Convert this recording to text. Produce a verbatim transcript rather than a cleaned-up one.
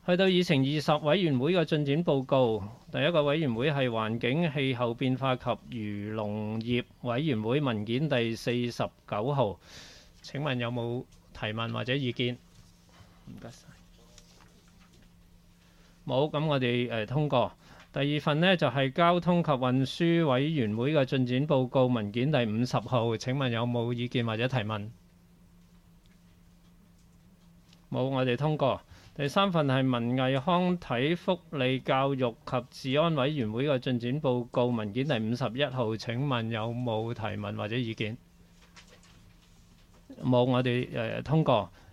去到議程二十委員會嘅進展報告，第一個委員會係環境氣候變化及漁農業委員會文件第四十九號。請問有冇提問或者意見？唔該晒。冇，咁我哋誒通過。第二份呢，就係交通及運輸委員會嘅進展報告文件第五十號。請問有冇意見或者提問？冇，我哋通過。第三份係文藝康體福利教育及治安委員會嘅進展報告文件第五十一號。請問有冇提問或者意見？冇，我哋誒通過。